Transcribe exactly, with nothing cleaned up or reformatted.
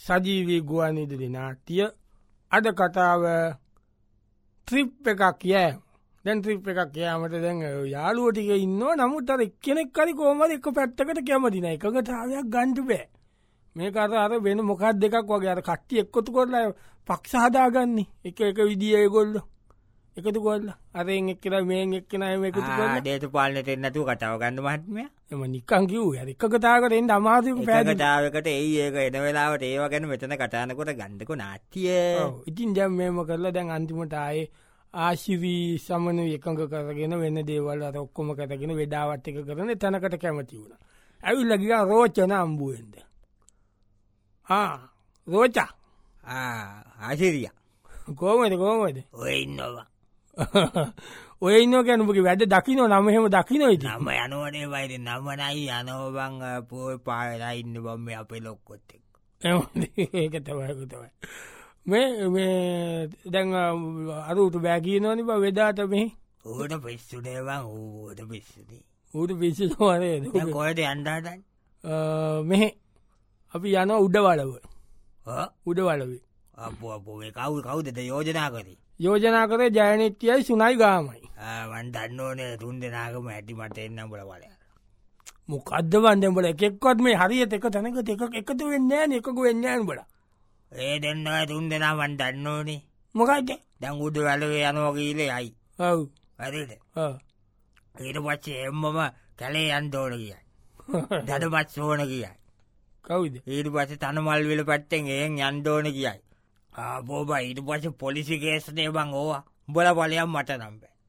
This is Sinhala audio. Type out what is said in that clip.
සජීවී ගුවන්විදුලි නාට්‍ය අද කතාව ත්‍රිප් එකක් කියෑ දැන් ත්‍රිප් එකක් කියයාමට දැන් යාළුවටික ඉන්න නමුත් අර එක්කෙනෙක් කරි කෝමද එක පැත්තකට කැමතින එකකතාවයක් ගණ්ඩු බෑ මේ කර අර වෙන මොකක් දෙකක් වගේ අර කට්ටි එක්කොතු කොල්ලා පක්ෂහදාගන්නේ එක එක විදිිය ගොල්ල එකතු කොල්ල අරෙන් එක්කෙන මේ එක්කෙන එකතු දේතු පාලනට එන්නතු කතාව ගන්න මහත්මය එම නිකං කිව් එකකතාකට එන්න අමාසක පැකතාවකට ඒ ඒක එන වෙලාවට ඒව ගැන මෙතන කටානකොට ගණ්ඩක නාට්ටිය ඉතින් දැම් මේම කරලා දැන් අන්තිමට ආයේ ආශිවී සමන එකඟ කරගෙන වෙන්න දේවල් අර ඔක්කොම කරගෙන වෙඩාවත් එක කරන තැනකට කැමති වුණ ඇවිල්ලගික රෝචන අම්බුවෙන්ද රෝචා ආශිරිය කෝමද කෝමද ඔය ඉන්නවා ඔය ඉන්න කැනුපුගේ වැඩ දකිනෝ නමහෙම දකිනොයි නම යනුවනේ වයිද නමනයි යනෝබං පෝ පාලා ඉන්න බොම්ම අපේ ලොක්කොත්තෙක් ඒක තමයකුතවයි මේ දැන් අරුට බෑකී නොනි බ වෙදාට මේ ඌට පිස්සුනේවන් ඌට පිස්සුදී ඌට පිස්සුවරේ කොයට අන්ඩාටන් මෙහෙ අපි යන උඩ වලව උඩ වලවේ අප අපේ කවු කවුදට යෝජනා කරී යෝජනා කර ජයනත්‍යයි සුනයි ගාමයි වන් දන්නඕනේ තුන් දෙනාගම ඇති මට එන්න බල වල මොකක්ද වන්දඹල එකෙක්වත් මේ හරියට එක තැනක එක එකතු වෙන්න එකකු වෙන්නයන් බල ඒ දෙන්න තුන් දෙනා වන් දන්නඕනේ මොකක්ද දැන් උඩ වැලවේ යනෝගීලේ අයි ඔව් හරිට ඊට පච්චේ එම්මම කැලේ අන්දෝන කියයි දඩමත් සෝන කියයි කවුද ඊට පස තනමල් වෙල පත්තෙන් එයෙන් යන්දෝන කියයි බෝබ ඊට පස පොලිසි ගේස්නේ බං ඕවා බොල පලයම් මට නම්බේ